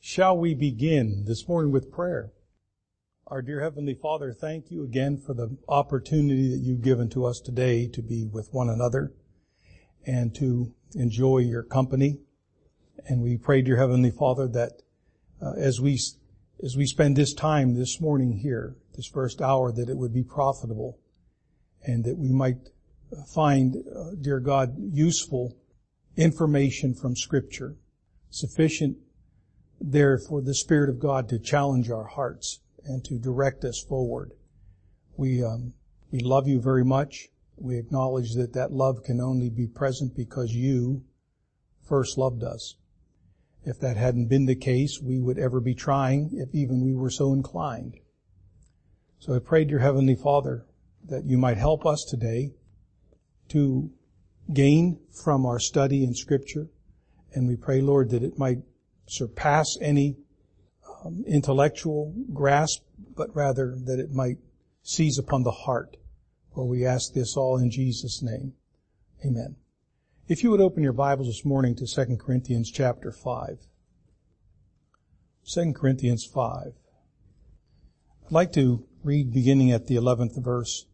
Shall we begin this morning with prayer? Our dear Heavenly Father, thank you again for the opportunity that you've given to us today to be with one another and to enjoy your company. And we pray, dear Heavenly Father, that as we spend this time this morning here, this first hour, that it would be profitable and that we might find, dear God, useful information from Scripture, sufficient there for the Spirit of God to challenge our hearts and to direct us forward. We love you very much. We acknowledge that that love can only be present because you first loved us. If that hadn't been the case, we would ever be trying, if even we were so inclined. So I pray, dear Heavenly Father, that you might help us today to gain from our study in Scripture. And we pray, Lord, that it might surpass any intellectual grasp, but rather that it might seize upon the heart. For we ask this all in Jesus' name. Amen. If you would open your Bibles this morning to 2 Corinthians chapter 5. 2 Corinthians 5. I'd like to read beginning at the 11th verse.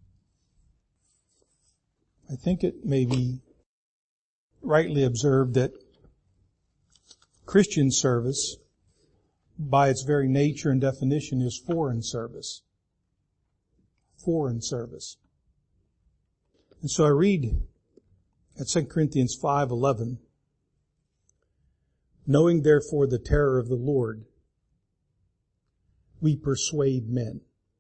I think it may be rightly observed that Christian service, by its very nature and definition, is foreign service. Foreign service. And so I read at 2 Corinthians 5:11, knowing therefore the terror of the Lord, we persuade men.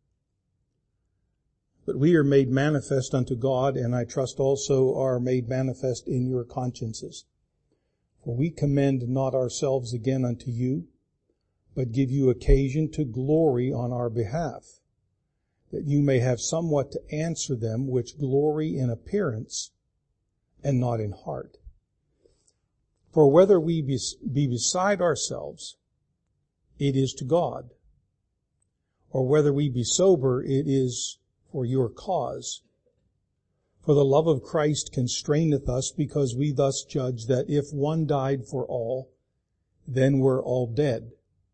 But we are made manifest unto God, and I trust also are made manifest in your consciences. For we commend not ourselves again unto you, but give you occasion to glory on our behalf, that you may have somewhat to answer them which glory in appearance and not in heart. For whether we be beside ourselves, it is to God, or whether we be sober, it is for your cause. For the love of Christ constraineth us, because we thus judge that if one died for all, then we're all dead.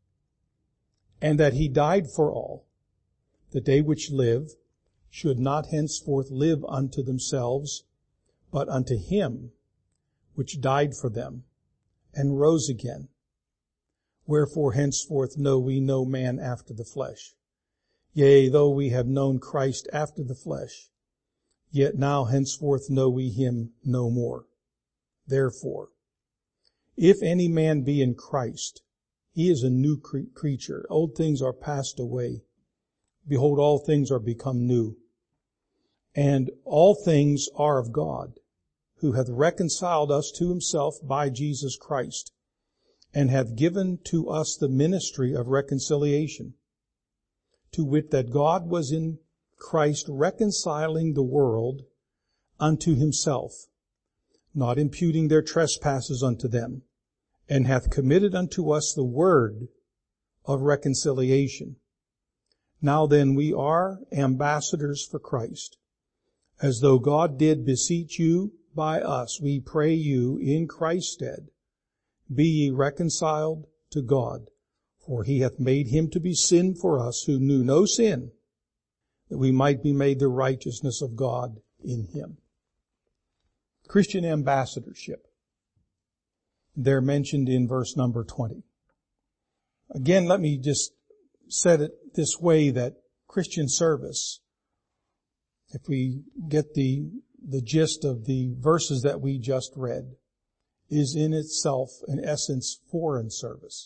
And that he died for all, that they which live should not henceforth live unto themselves, but unto him which died for them, and rose again. Wherefore henceforth know we no man after the flesh. Yea, though we have known Christ after the flesh, yet now henceforth know we him no more. Therefore, if any man be in Christ, he is a new creature. Old things are passed away. Behold, all things are become new. And all things are of God, who hath reconciled us to himself by Jesus Christ, and hath given to us the ministry of reconciliation, to wit, that God was in Christ reconciling the world unto himself, not imputing their trespasses unto them, and hath committed unto us the word of reconciliation. Now then we are ambassadors for Christ, as though God did beseech you by us. We pray you in Christ's stead, be ye reconciled to God, for he hath made him to be sin for us who knew no sin, that we might be made the righteousness of God in him. Christian ambassadorship. They're mentioned in verse number 20. Again, let me just set it this way, that Christian service, if we get the gist of the verses that we just read, is in itself, in essence, foreign service.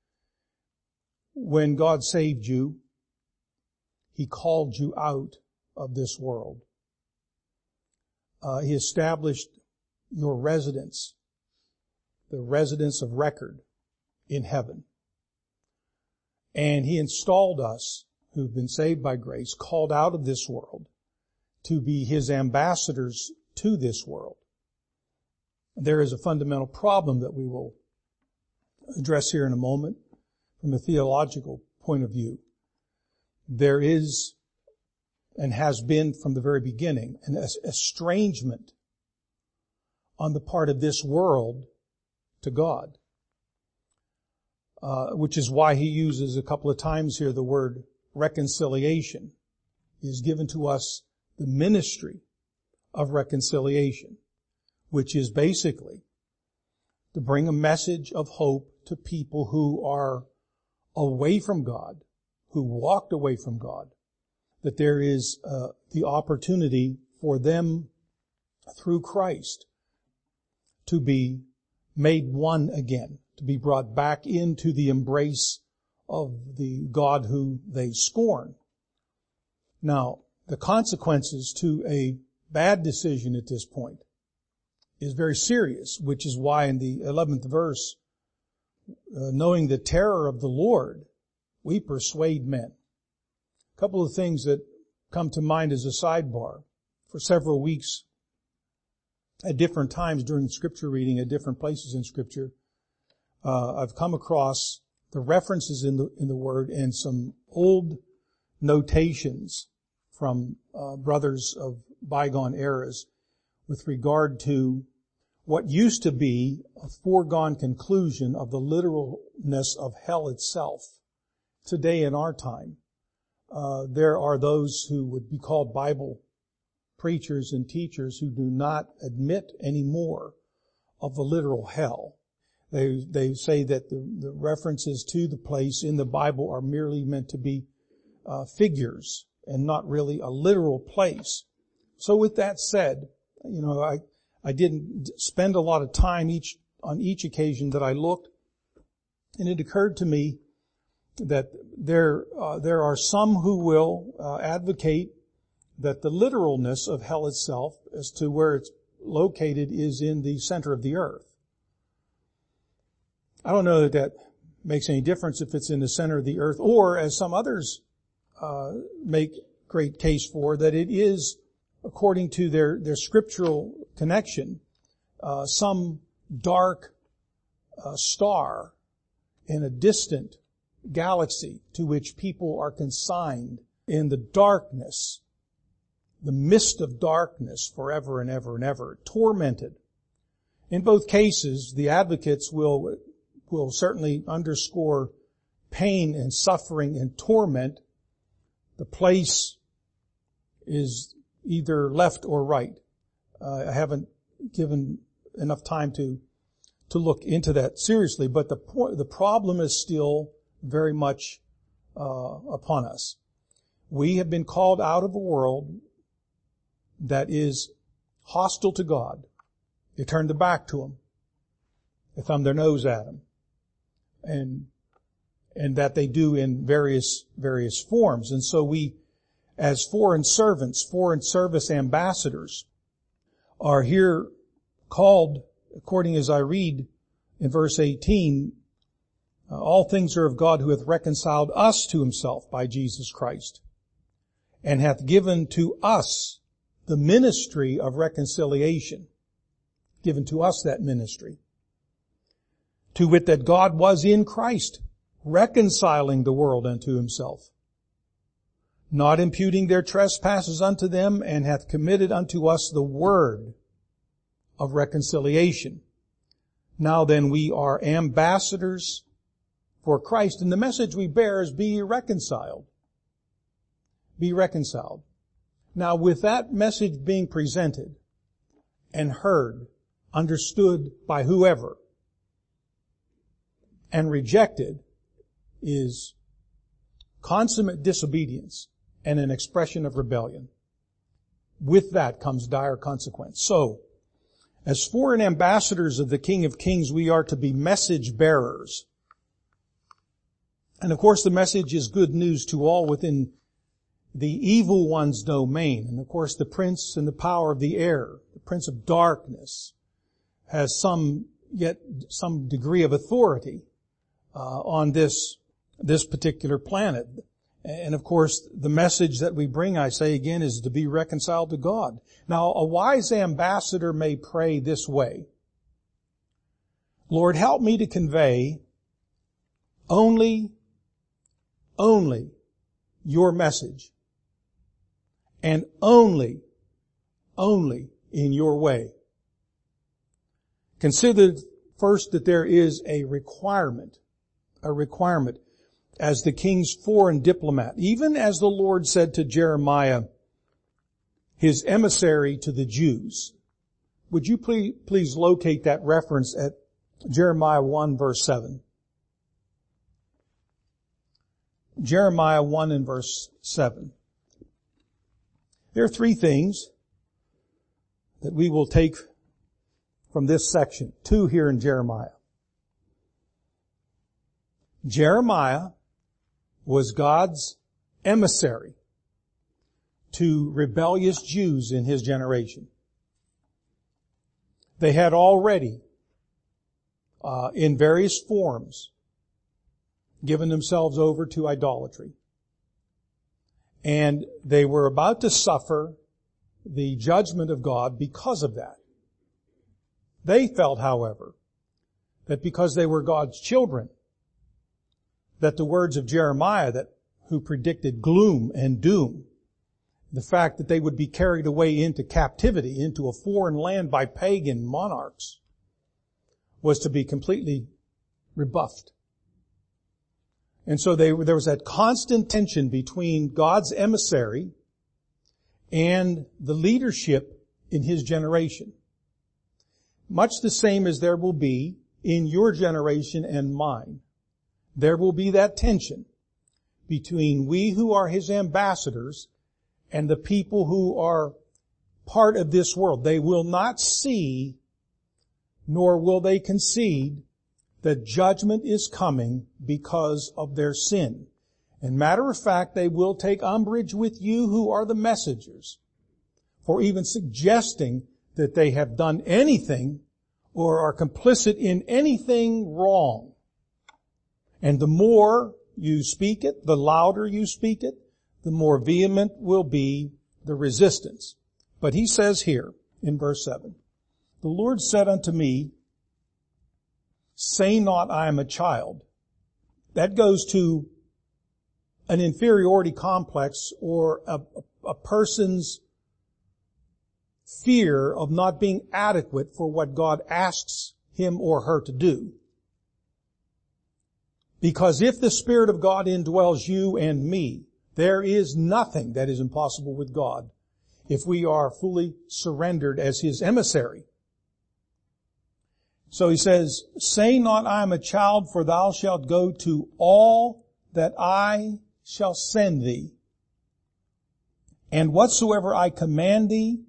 When God saved you, he called you out of this world. He established your residence, the residence of record in heaven. And he installed us, who've been saved by grace, called out of this world, to be his ambassadors to this world. There is a fundamental problem that we will address here in a moment from a theological point of view. There is, and has been from the very beginning, an estrangement on the part of this world to God. which is why he uses a couple of times here the word reconciliation. He has given to us the ministry of reconciliation, which is basically to bring a message of hope to people who are away from God, who walked away from God, that there is the opportunity for them through Christ to be made one again, to be brought back into the embrace of the God who they scorn. Now, the consequences to a bad decision at this point is very serious, which is why in the 11th verse, knowing the terror of the Lord, we persuade men. A couple of things that come to mind as a sidebar. For several weeks, at different times during Scripture reading, at different places in Scripture, I've come across the references in the Word and some old notations from brothers of bygone eras with regard to what used to be a foregone conclusion of the literalness of hell itself. Today in our time, there are those who would be called Bible preachers and teachers who do not admit anymore of the literal hell. They say that the references to the place in the Bible are merely meant to be figures and not really a literal place. So with that said, I didn't spend a lot of time on each occasion that I looked, and it occurred to me that there are some who will advocate that the literalness of hell itself, as to where it's located, is in the center of the earth. I don't know that makes any difference if it's in the center of the earth, or as some others make great case for, that it is, according to their scriptural connection, some dark star in a distant galaxy to which people are consigned in the darkness, the mist of darkness forever and ever and ever, tormented. In both cases, the advocates will certainly underscore pain and suffering and torment. The place is either left or right. I haven't given enough time to look into that seriously, but the problem is still very much upon us. We have been called out of a world that is hostile to God. They turned their back to Him. They thumbed their nose at Him. And that they do in various forms. And so we, as foreign service ambassadors, are here called, according as I read in verse 18, all things are of God, who hath reconciled us to Himself by Jesus Christ, and hath given to us the ministry of reconciliation. Given to us that ministry. To wit, that God was in Christ, reconciling the world unto Himself, not imputing their trespasses unto them, and hath committed unto us the word of reconciliation. Now then, we are ambassadors for Christ, and the message we bear is, be ye reconciled. Be reconciled. Now, with that message being presented and heard, understood by whoever, and rejected, is consummate disobedience and an expression of rebellion. With that comes dire consequence. So, as foreign ambassadors of the King of Kings, we are to be message bearers. And of course the message is good news to all within the evil one's domain. And of course the prince and the power of the air, the prince of darkness, has some degree of authority on this particular planet. And of course, the message that we bring, I say again, is to be reconciled to God. Now, a wise ambassador may pray this way: Lord, help me to convey only your message, and only in your way. Consider first that there is a requirement a requirement as the king's foreign diplomat. Even as the Lord said to Jeremiah, his emissary to the Jews. Would you please locate that reference at Jeremiah 1 verse 7? Jeremiah 1 and verse 7. There are three things that we will take from this section. Two here in Jeremiah. Jeremiah was God's emissary to rebellious Jews in his generation. They had already, in various forms, given themselves over to idolatry. And they were about to suffer the judgment of God because of that. They felt, however, that because they were God's children, that the words of Jeremiah who predicted gloom and doom, the fact that they would be carried away into captivity, into a foreign land by pagan monarchs, was to be completely rebuffed. And so there was that constant tension between God's emissary and the leadership in his generation. Much the same as there will be in your generation and mine. There will be that tension between we who are his ambassadors and the people who are part of this world. They will not see, nor will they concede, that judgment is coming because of their sin. And matter of fact, they will take umbrage with you who are the messengers for even suggesting that they have done anything or are complicit in anything wrong. And the more you speak it, the louder you speak it, the more vehement will be the resistance. But he says here in verse 7, the Lord said unto me, say not I am a child. That goes to an inferiority complex or a person's fear of not being adequate for what God asks him or her to do. Because if the Spirit of God indwells you and me, there is nothing that is impossible with God if we are fully surrendered as his emissary. So he says, say not I am a child, for thou shalt go to all that I shall send thee. And whatsoever I command thee,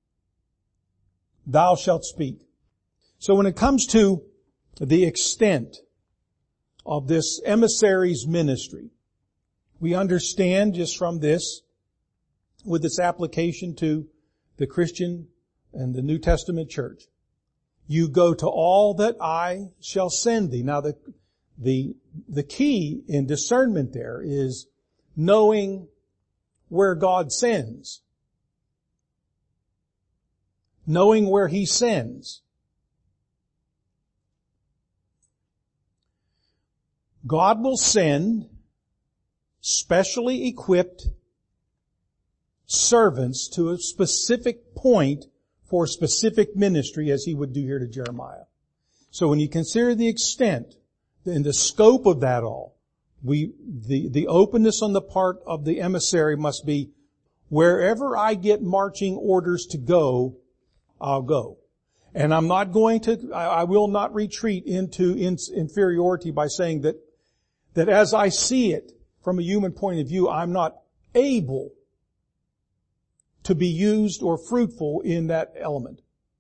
thou shalt speak. So when it comes to the extent of this emissary's ministry, we understand just from this, with its application to the Christian and the New Testament church, you go to all that I shall send thee. Now the key in discernment there is knowing where God sends. Knowing where he sends. God will send specially equipped servants to a specific point for specific ministry, as he would do here to Jeremiah. So when you consider the extent and the scope of that all, the openness on the part of the emissary must be, wherever I get marching orders to go, I'll go. And I will not retreat into inferiority by saying that as I see it from a human point of view, I'm not able to be used or fruitful in that element.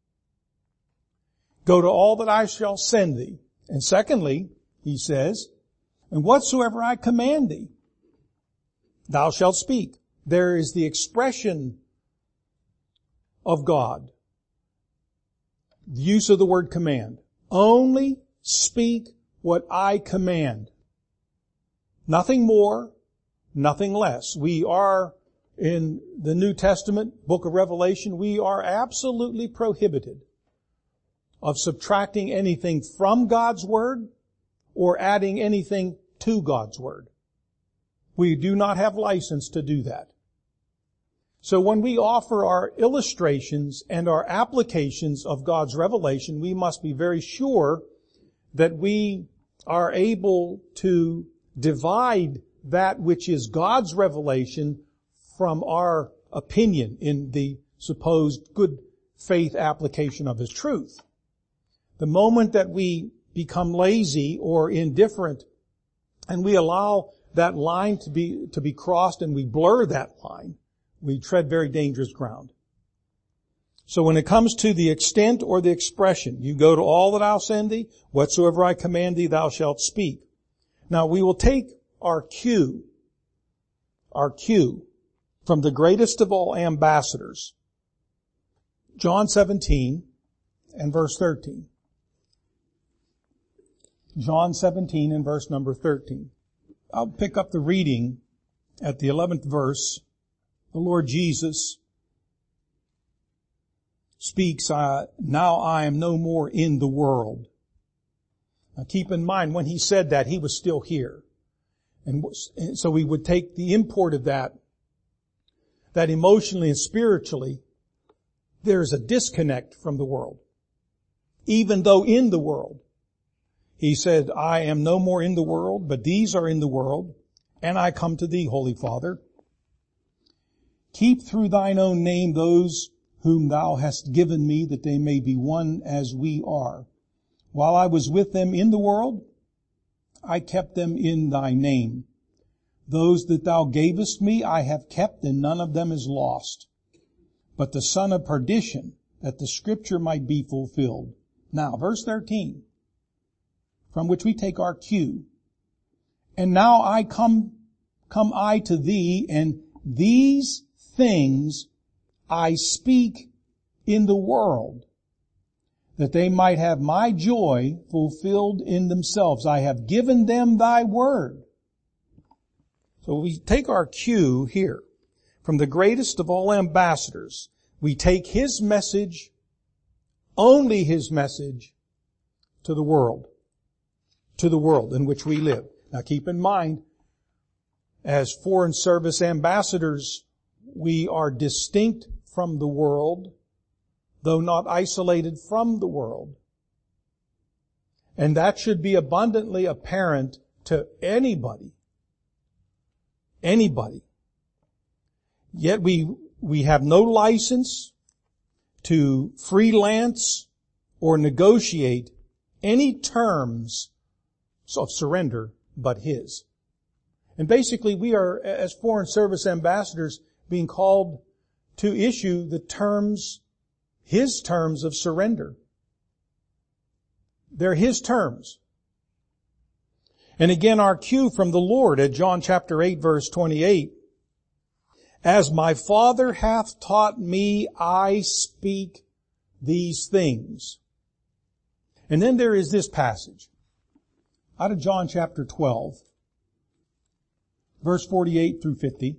Go to all that I shall send thee. And secondly, he says, and whatsoever I command thee, thou shalt speak. There is the expression of God. The use of the word command. Only speak what I command. Nothing more, nothing less. We are, in the New Testament, book of Revelation, we are absolutely prohibited of subtracting anything from God's Word or adding anything to God's Word. We do not have license to do that. So when we offer our illustrations and our applications of God's revelation, we must be very sure that we are able to divide that which is God's revelation from our opinion in the supposed good faith application of His truth. The moment that we become lazy or indifferent and we allow that line to be crossed and we blur that line, we tread very dangerous ground. So when it comes to the extent or the expression, you go to all that I'll send thee, whatsoever I command thee, thou shalt speak. Now we will take our cue from the greatest of all ambassadors, John 17 and verse 13. John 17 and verse number 13. I'll pick up the reading at the 11th verse. The Lord Jesus speaks, now I am no more in the world. Now keep in mind, when He said that, He was still here. And so we would take the import of that emotionally and spiritually, there's a disconnect from the world. Even though in the world, He said, I am no more in the world, but these are in the world, and I come to thee, Holy Father. Keep through thine own name those whom thou hast given me, that they may be one as we are. While I was with them in the world, I kept them in thy name. Those that thou gavest me I have kept, and none of them is lost, but the son of perdition, that the scripture might be fulfilled. Now, verse 13, from which we take our cue. And now I come I to thee, and these things I speak in the world, that they might have my joy fulfilled in themselves. I have given them thy word. So we take our cue here from the greatest of all ambassadors. We take His message, only His message, to the world in which we live. Now keep in mind, as foreign service ambassadors, we are distinct from the world, though not isolated from the world. And that should be abundantly apparent to anybody. Yet we have no license to freelance or negotiate any terms of surrender but His. And basically we are, as foreign service ambassadors, being called to issue the terms, His terms of surrender. They're His terms. And again, our cue from the Lord at John chapter 8 verse 28. As my Father hath taught me, I speak these things. And then there is this passage out of John chapter 12, verse 48 through 50.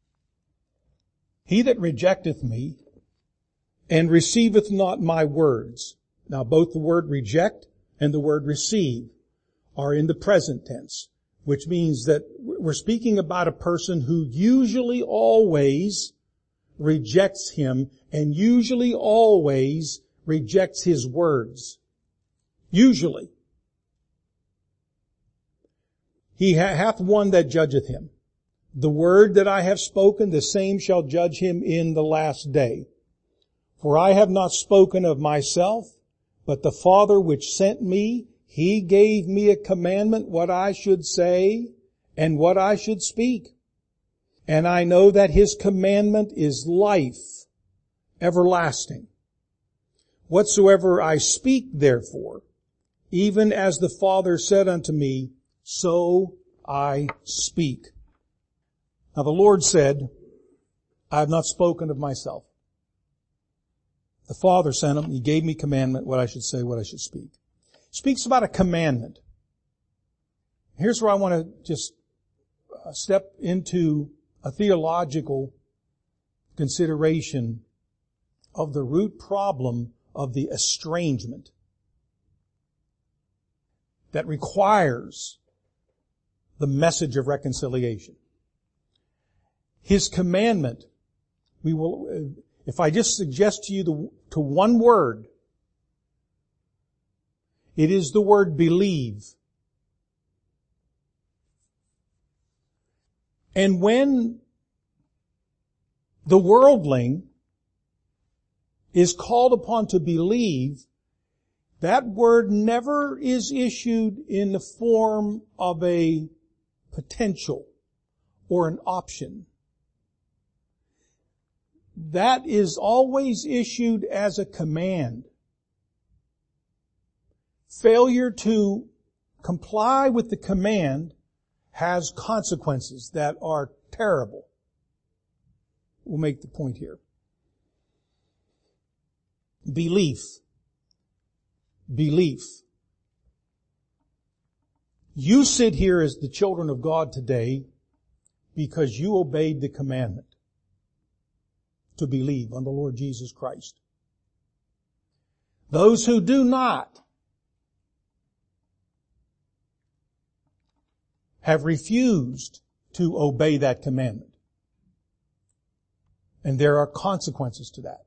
He that rejecteth me and receiveth not my words. Now both the word reject and the word receive are in the present tense, which means that we're speaking about a person who usually always rejects Him and usually always rejects His words. Usually. He hath one that judgeth him. The word that I have spoken, the same shall judge him in the last day. For I have not spoken of myself, but the Father which sent me, He gave me a commandment what I should say and what I should speak. And I know that His commandment is life everlasting. Whatsoever I speak, therefore, even as the Father said unto me, so I speak. Now the Lord said, I have not spoken of myself. The Father sent Him. He gave me commandment what I should say, what I should speak. Speaks about a commandment. Here's where I want to just step into a theological consideration of the root problem of the estrangement that requires the message of reconciliation. His commandment, if I just suggest to you to one word, it is the word believe. And when the worldling is called upon to believe, that word never is issued in the form of a potential or an option. That is always issued as a command. Failure to comply with the command has consequences that are terrible. We'll make the point here. Belief. You sit here as the children of God today because you obeyed the commandment to believe on the Lord Jesus Christ. Those who do not have refused to obey that commandment. And there are consequences to that.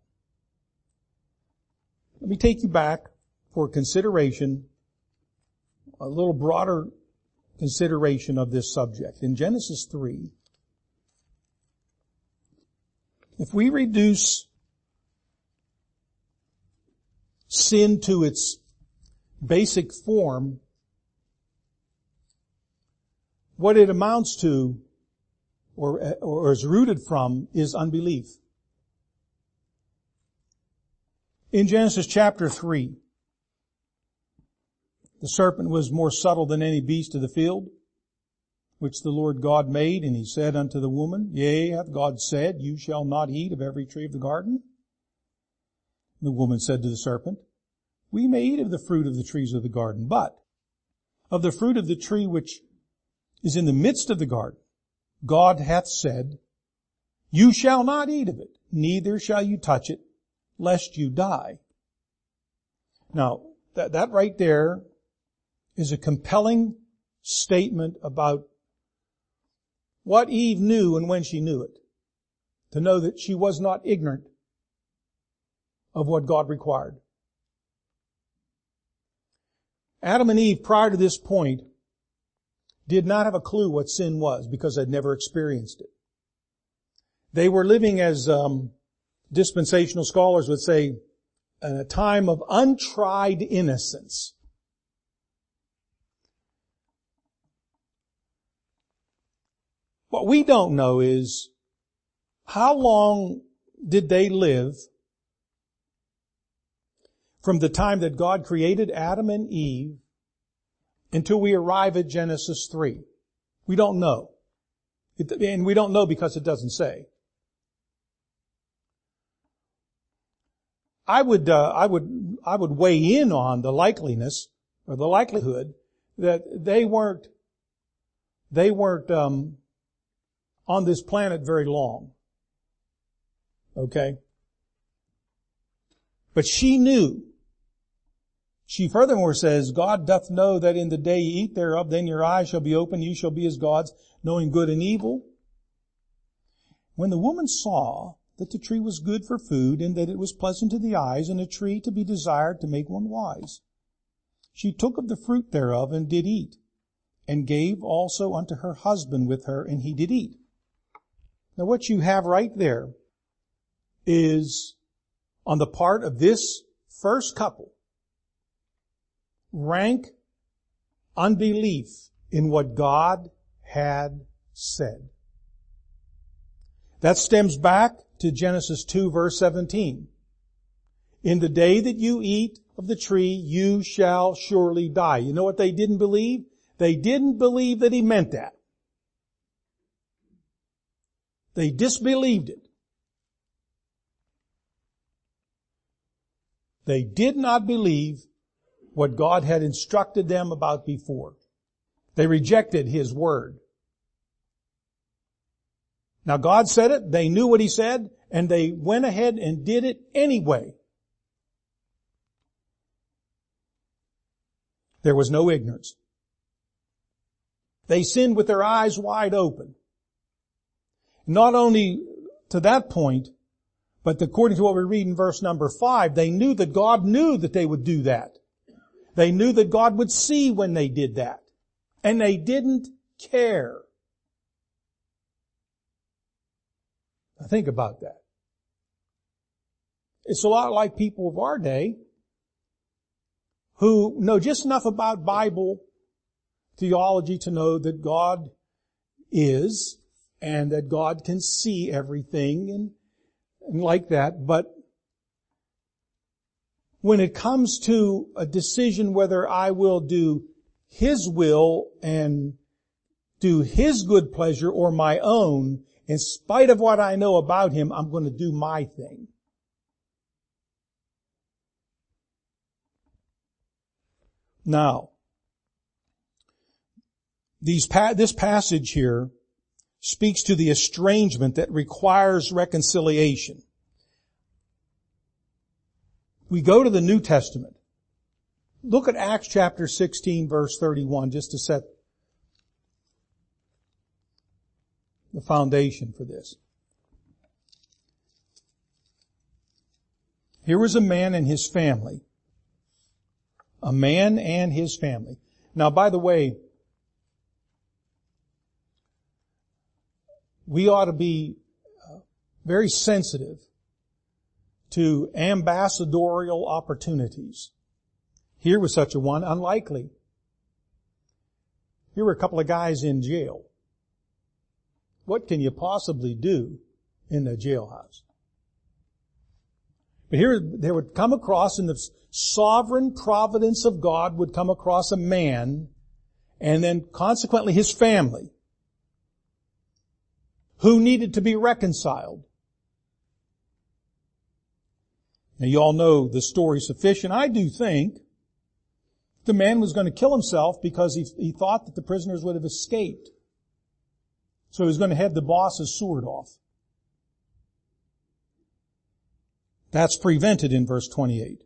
Let me take you back for consideration, a little broader consideration of this subject. In Genesis 3, if we reduce sin to its basic form, what it amounts to or is rooted from is unbelief. In Genesis chapter 3, the serpent was more subtle than any beast of the field, which the Lord God made, and he said unto the woman, Yea, hath God said, You shall not eat of every tree of the garden? The woman said to the serpent, We may eat of the fruit of the trees of the garden, but of the fruit of the tree which is in the midst of the garden, God hath said, You shall not eat of it, neither shall you touch it, lest you die. Now, that right there is a compelling statement about what Eve knew and when she knew it. To know that she was not ignorant of what God required. Adam and Eve, prior to this point, did not have a clue what sin was because they'd never experienced it. They were living, as dispensational scholars would say, in a time of untried innocence. What we don't know is how long did they live from the time that God created Adam and Eve until we arrive at Genesis 3. We don't know. And we don't know because it doesn't say. I would weigh in on the likeliness or the likelihood that they weren't on this planet very long. Okay? But she knew. She furthermore says, God doth know that in the day ye eat thereof, then your eyes shall be opened, you shall be as gods, knowing good and evil. When the woman saw that the tree was good for food, and that it was pleasant to the eyes, and a tree to be desired to make one wise, she took of the fruit thereof, and did eat, and gave also unto her husband with her, and he did eat. Now what you have right there is, on the part of this first couple, rank unbelief in what God had said. That stems back to Genesis 2 verse 17. In the day that you eat of the tree, you shall surely die. You know what they didn't believe? They didn't believe that he meant that. They disbelieved it. They did not believe what God had instructed them about before. They rejected his word. Now God said it, they knew what he said, and they went ahead and did it anyway. There was no ignorance. They sinned with their eyes wide open. Not only to that point, but according to what we read in verse number 5, they knew that God knew that they would do that. They knew that God would see when they did that. And they didn't care. Now think about that. It's a lot like people of our day who know just enough about Bible theology to know that God is and that God can see everything and like that. But when it comes to a decision whether I will do His will and do His good pleasure or my own, in spite of what I know about Him, I'm going to do my thing. Now, this passage here speaks to the estrangement that requires reconciliation. We go to the New Testament. Look at Acts chapter 16 verse 31 just to set the foundation for this. Here was a man and his family. A man and his family. Now, by the way, we ought to be very sensitive to ambassadorial opportunities. Here was such a one, unlikely. Here were a couple of guys in jail. What can you possibly do in the jailhouse? But here they would come across, in the sovereign providence of God, would come across a man, and then consequently his family, who needed to be reconciled. Now you all know the story sufficient. I do think the man was going to kill himself because he thought that the prisoners would have escaped. So he was going to have the boss's sword off. That's prevented in verse 28.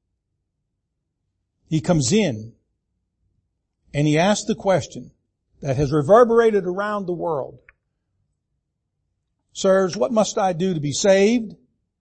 He comes in and he asks the question that has reverberated around the world. Sirs, what must I do to be saved?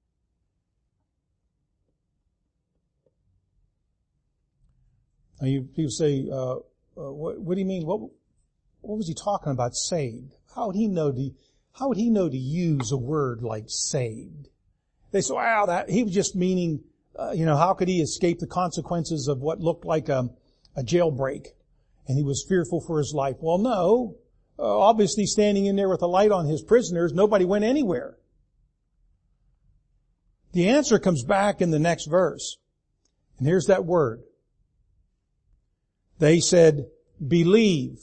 Now people say, what do you mean? What was he talking about, saved? How would he know to use a word like saved? They say, wow, he was just meaning, how could he escape the consequences of what looked like a jailbreak? And he was fearful for his life. Well, no. Obviously standing in there with a light on his prisoners, nobody went anywhere. The answer comes back in the next verse. And here's that word. They said, believe.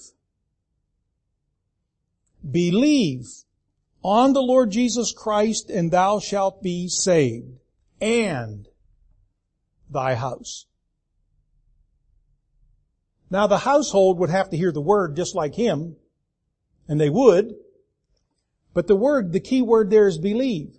Believe on the Lord Jesus Christ, and thou shalt be saved, and thy house. Now the household would have to hear the word just like him, and they would, but the key word there is believe.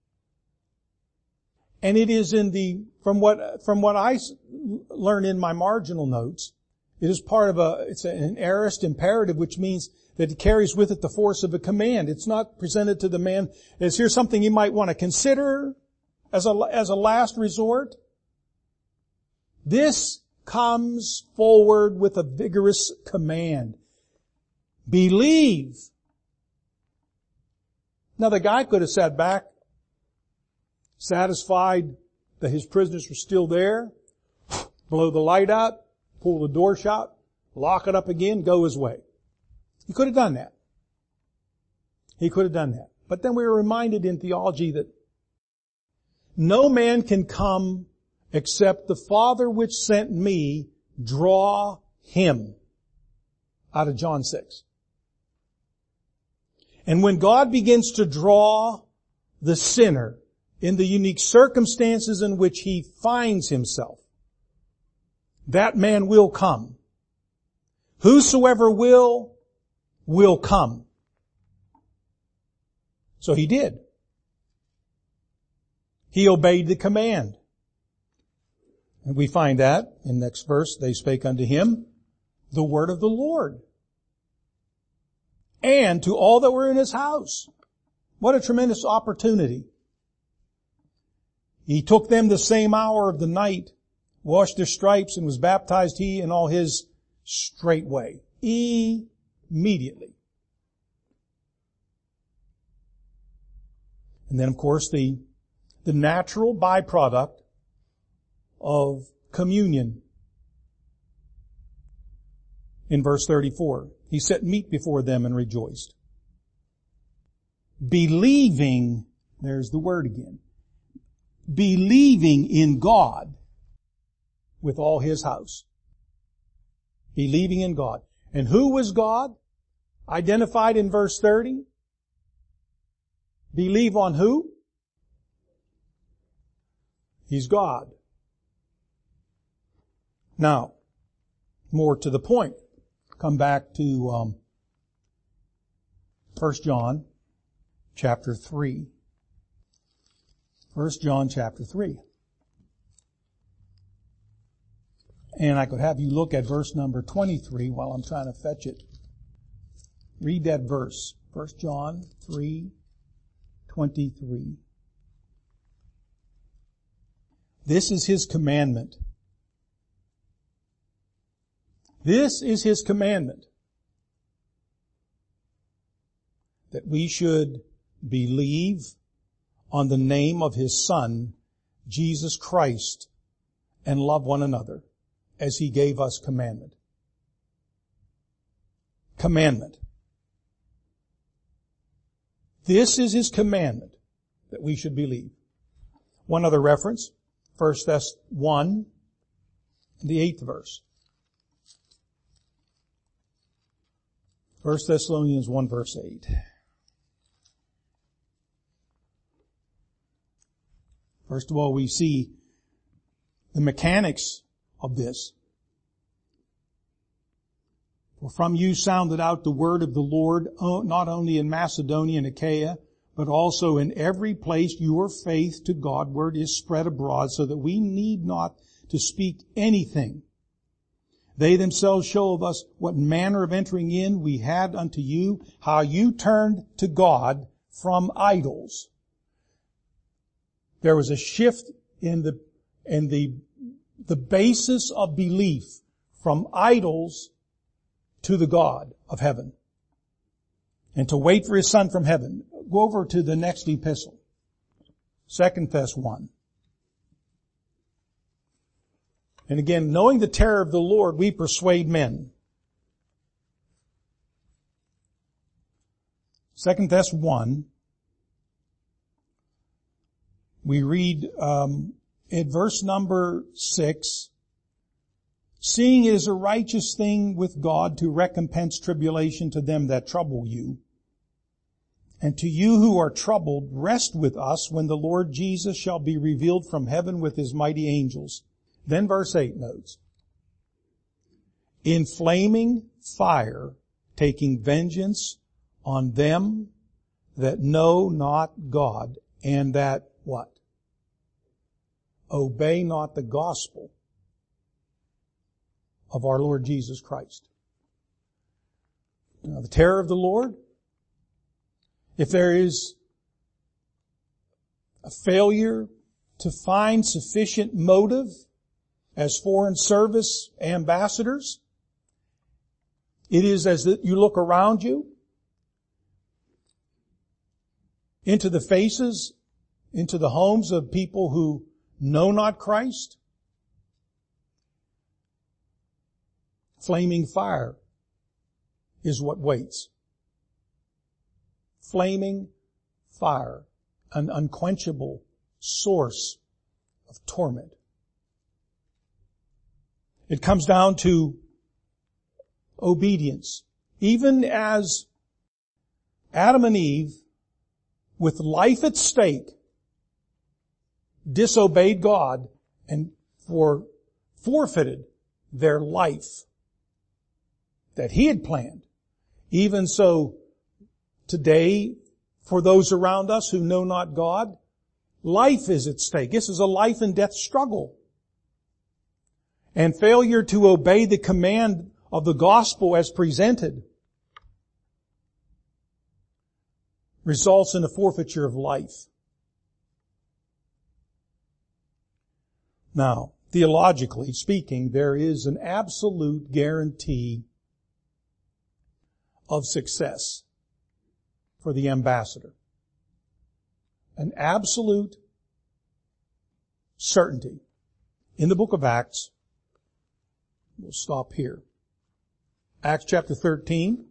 And it is from what I learn in my marginal notes, it is part of it's an aorist imperative, which means that it carries with it the force of a command. It's not presented to the man as here's something you might want to consider as a last resort. This comes forward with a vigorous command. Believe. Now the guy could have sat back, satisfied that his prisoners were still there, blow the light out, pull the door shut, lock it up again, go his way. He could have done that. He could have done that. But then we were reminded in theology that no man can come except the Father which sent me draw him. Out of John 6. And when God begins to draw the sinner in the unique circumstances in which he finds himself, that man will come. Whosoever will come. So he did. He obeyed the command. And we find that in the next verse, they spake unto him the word of the Lord. And to all that were in his house. What a tremendous opportunity. He took them the same hour of the night, washed their stripes, and was baptized he and all his straightway. Immediately. And then, of course, the natural byproduct of communion. In verse 34, he set meat before them and rejoiced. Believing, there's the word again, believing in God with all his house. Believing in God. And who was God? Identified in verse 30. Believe on who? He's God. Now, more to the point. Come back to 1 John chapter 3. 1 John chapter 3. And I could have you look at verse number 23 while I'm trying to fetch it. Read that verse. 1 John 3:23. This is his commandment. This is his commandment. That we should believe on the name of his Son, Jesus Christ, and love one another as he gave us commandment. Commandment. This is his commandment, that we should believe. One other reference, 1 Thess 1, the 8th verse. 1 Thessalonians 1 verse 8. First of all, we see the mechanics of this. For from you sounded out the word of the Lord, not only in Macedonia and Achaia, but also in every place your faith to Godward is spread abroad, so that we need not to speak anything. They themselves show of us what manner of entering in we had unto you, how you turned to God from idols. There was a shift in the basis of belief from idols to the God of heaven. And to wait for his Son from heaven. Go over to the next epistle. 2 Thess 1. And again, knowing the terror of the Lord, we persuade men. 2 Thess 1. We read at verse number 6, seeing it is a righteous thing with God to recompense tribulation to them that trouble you. And to you who are troubled, rest with us when the Lord Jesus shall be revealed from heaven with his mighty angels. Then verse 8 notes, in flaming fire, taking vengeance on them that know not God, and that what? Obey not the gospel of our Lord Jesus Christ. Now, the terror of the Lord, if there is a failure to find sufficient motive as foreign service ambassadors, it is as that you look around you into the faces, into the homes of people who know not Christ. Flaming fire is what waits. Flaming fire, an unquenchable source of torment. It comes down to obedience. Even as Adam and Eve, with life at stake, disobeyed God and forfeited their life that he had planned. Even so, today, for those around us who know not God, life is at stake. This is a life and death struggle. And failure to obey the command of the gospel as presented results in a forfeiture of life. Now, theologically speaking, there is an absolute guarantee of success for the ambassador. an absolute certainty in the book of Acts. We'll stop here. Acts chapter 13,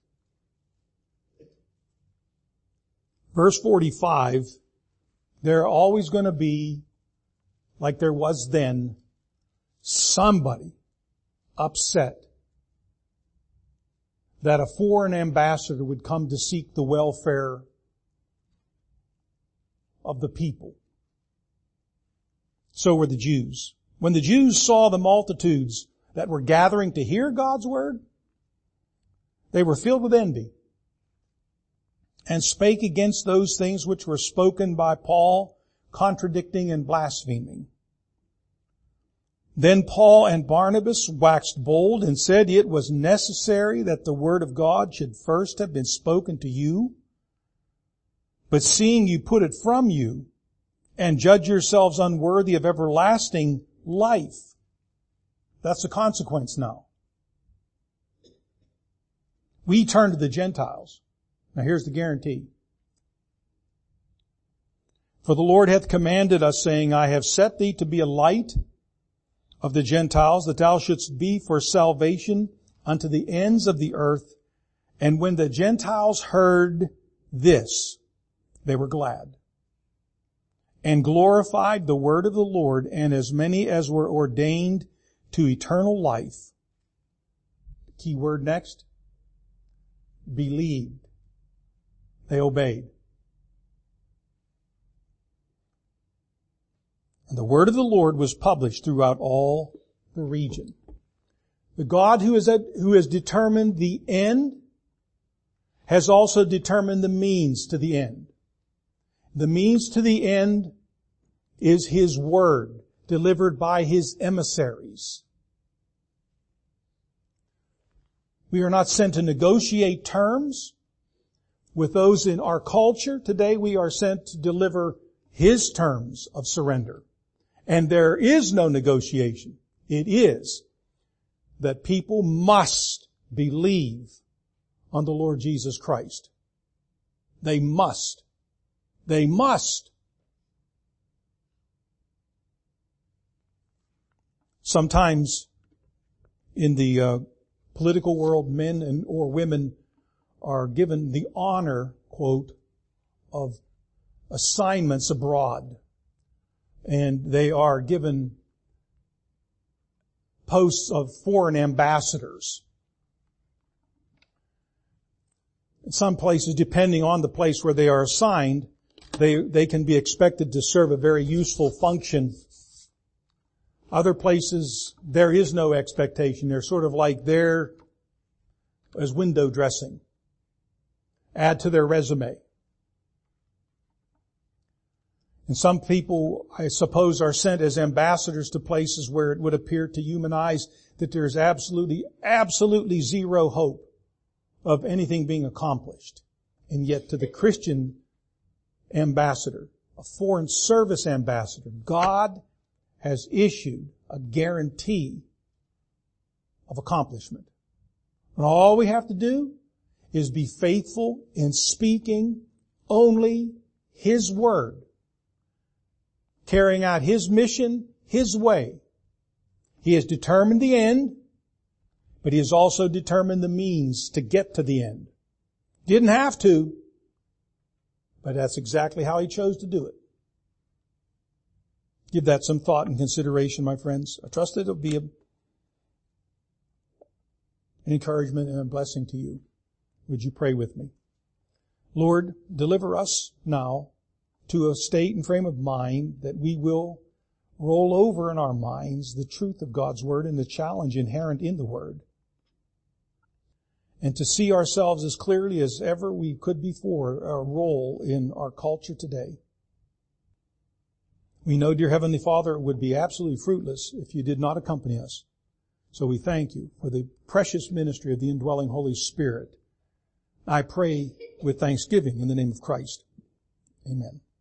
verse 45, there are always going to be, like there was then, somebody upset that a foreign ambassador would come to seek the welfare of the people. So were the Jews. When the Jews saw the multitudes that were gathering to hear God's word, they were filled with envy and spake against those things which were spoken by Paul, contradicting and blaspheming. Then Paul and Barnabas waxed bold and said, it was necessary that the word of God should first have been spoken to you. But seeing you put it from you and judge yourselves unworthy of everlasting life. That's the consequence now. We turn to the Gentiles. Now here's the guarantee. For the Lord hath commanded us, saying, I have set thee to be a light of the Gentiles, that thou shouldst be for salvation unto the ends of the earth. And when the Gentiles heard this, they were glad, and glorified the word of the Lord, and as many as were ordained to eternal life. Key word next. Believed. They obeyed. And the word of the Lord was published throughout all the region. The God who has determined the end has also determined the means to the end. The means to the end is His word delivered by His emissaries. We are not sent to negotiate terms with those in our culture. Today we are sent to deliver His terms of surrender. And there is no negotiation. It is that people must believe on the Lord Jesus Christ. They must. They must. Sometimes in the political world, men or women are given the honor, quote, of assignments abroad. And they are given posts of foreign ambassadors. In some places, depending on the place where they are assigned, they can be expected to serve a very useful function. Other places, there is no expectation. They're sort of like there as window dressing. Add to their resume. And some people, I suppose, are sent as ambassadors to places where it would appear to human eyes that there's absolutely zero hope of anything being accomplished. And yet to the Christian ambassador, a foreign service ambassador, God has issued a guarantee of accomplishment. And all we have to do is be faithful in speaking only His word, carrying out His mission, His way. He has determined the end, but He has also determined the means to get to the end. Didn't have to, but that's exactly how He chose to do it. Give that some thought and consideration, my friends. I trust it'll be an encouragement and a blessing to you. Would you pray with me? Lord, deliver us now to a state and frame of mind that we will roll over in our minds the truth of God's Word and the challenge inherent in the Word. And to see ourselves as clearly as ever we could before our role in our culture today. We know, dear Heavenly Father, it would be absolutely fruitless if you did not accompany us. So we thank you for the precious ministry of the indwelling Holy Spirit. I pray with thanksgiving in the name of Christ. Amen.